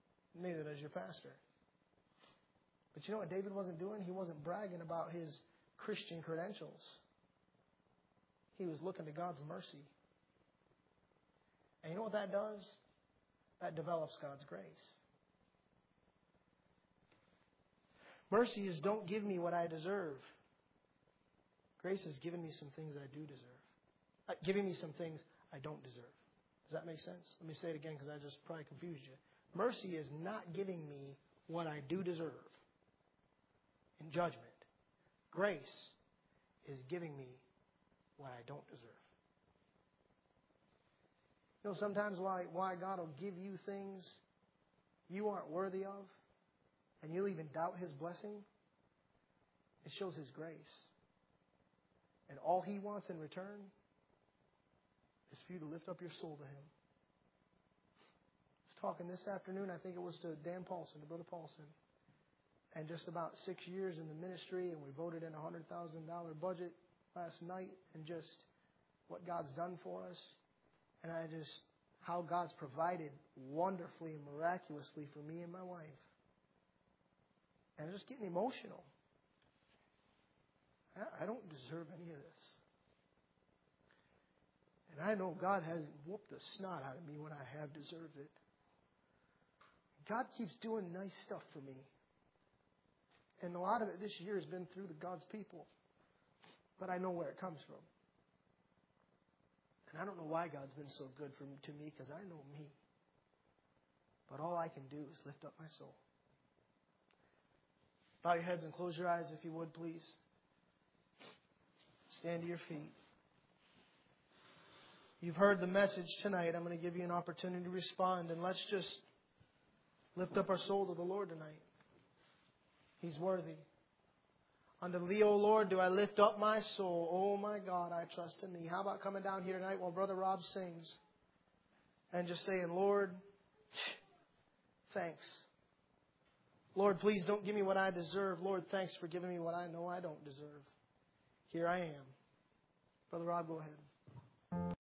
Neither does your pastor. But you know what David wasn't doing? He wasn't bragging about his Christian credentials. He was looking to God's mercy. And you know what that does? That develops God's grace. Mercy is don't give me what I deserve. Grace is giving me some things I do deserve. Uh, giving me some things I don't deserve. Does that make sense? Let me say it again because I just probably confused you. Mercy is not giving me what I do deserve in judgment. Grace is giving me what I don't deserve. You know, sometimes why, why God will give you things you aren't worthy of, and you'll even doubt His blessing, it shows His grace. And all He wants in return is for you to lift up your soul to Him. I was talking this afternoon, I think it was to Dan Paulson, to Brother Paulson, and just about six years in the ministry, and we voted in a one hundred thousand dollars budget last night, and just what God's done for us. And I just, how God's provided wonderfully and miraculously for me and my wife. And I'm just getting emotional. I don't deserve any of this. And I know God hasn't whooped the snot out of me when I have deserved it. God keeps doing nice stuff for me. And a lot of it this year has been through the God's people. But I know where it comes from. And I don't know why God's been so good for me, to me, because I know me. But all I can do is lift up my soul. Bow your heads and close your eyes if you would, please. Stand to your feet. You've heard the message tonight. I'm going to give you an opportunity to respond. And let's just lift up our soul to the Lord tonight. He's worthy. Unto Thee, O Lord, do I lift up my soul. Oh my God, I trust in Thee. How about coming down here tonight while Brother Rob sings and just saying, Lord, thanks. Lord, please don't give me what I deserve. Lord, thanks for giving me what I know I don't deserve. Here I am. Brother Rob, go ahead.